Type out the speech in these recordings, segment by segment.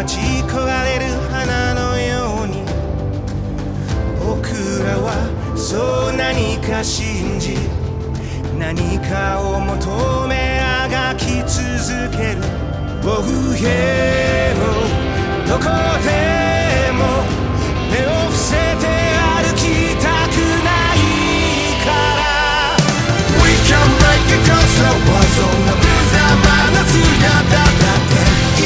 待ち焦がれる花のように僕らはそう何か信じ何かを求めあがき続ける僕へどこでも目を伏せて歩きたくないから We can break it cause I was そんな無様な姿だってい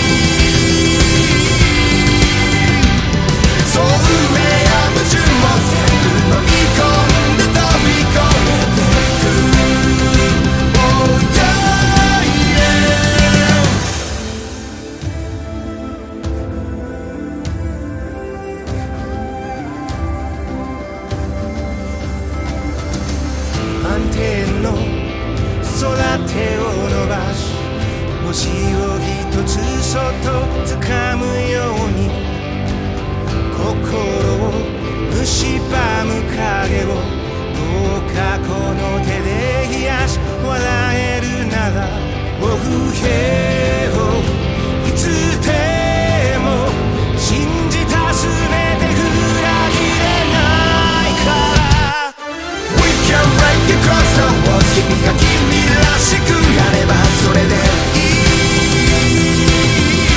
いそう運命や矛盾も全部飲み込んで飛び越えてく Oh yeah yeah 満天の空手を伸ばし星を一つそっと掴むように心を蝕む影をどうかこの手で冷やし笑えるなら僕へをいつでも信じたすべて裏切れないから We can break it cause I was 君が君らしくやればそれでいい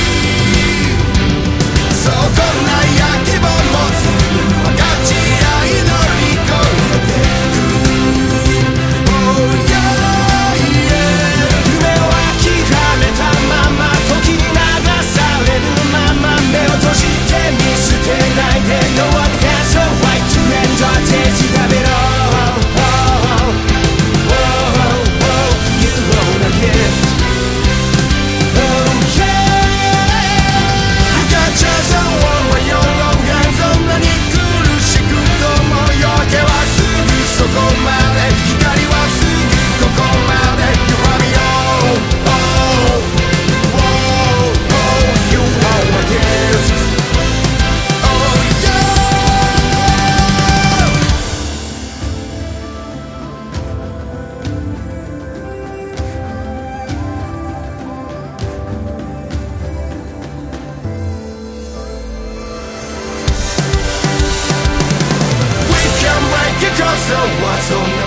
そうこんな焼き棒も全部分かち合い乗り越えてく Oh yeah yeah 夢を諦めたまま時に流されるまま目を閉じて見捨てないで No one has a right to end our days 調べろSo what's on the